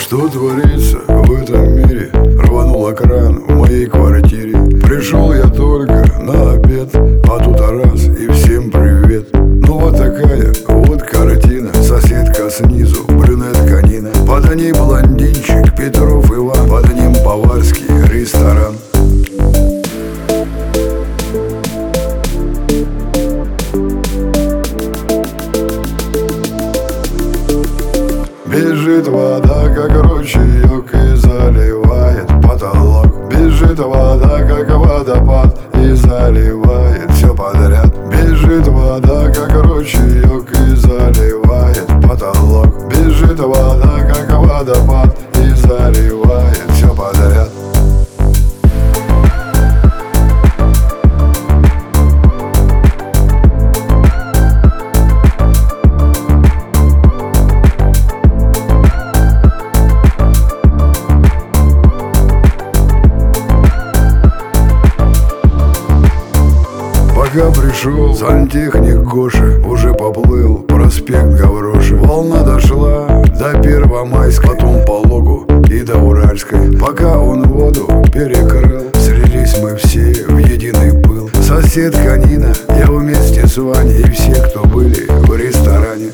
Что творится в этом мире? Рванул экран в моей квартире. Пришел я только на обед, а тут раз и всем привет. Ну вот такая вот картина. Соседка снизу, брюнетка Нина. Под ней блондинчик Петров Иван. Под ним баварский ресторан. Бежит вода, как ручеек, и заливает потолок. Бежит вода, как водопад, и заливает все подряд. Бежит вода, как ручеек, и заливает потолок. Бежит вода, как водопад, и заливает все подряд. Пока пришел сантехник Гоша, уже поплыл проспект Гавроша. Волна дошла до Первомайской, потом по Логу и до Уральской. Пока он воду перекрыл, слились мы все в единый пыл. Соседка Нина, я вместе с Ваней и все, кто были в ресторане.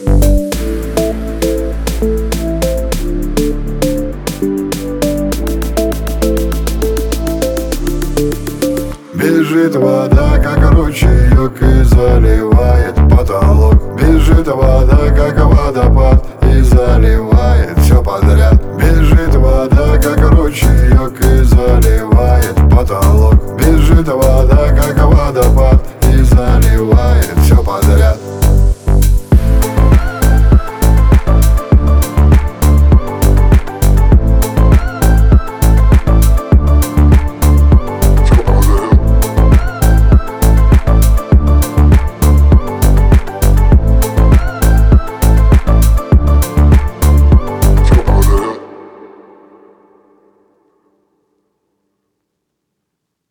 Бежит вода, как ручеек, и заливает потолок. Бежит вода, как водопад, и заливает все подряд. Бежит вода, как ручеек, и заливает потолок. Бежит вода.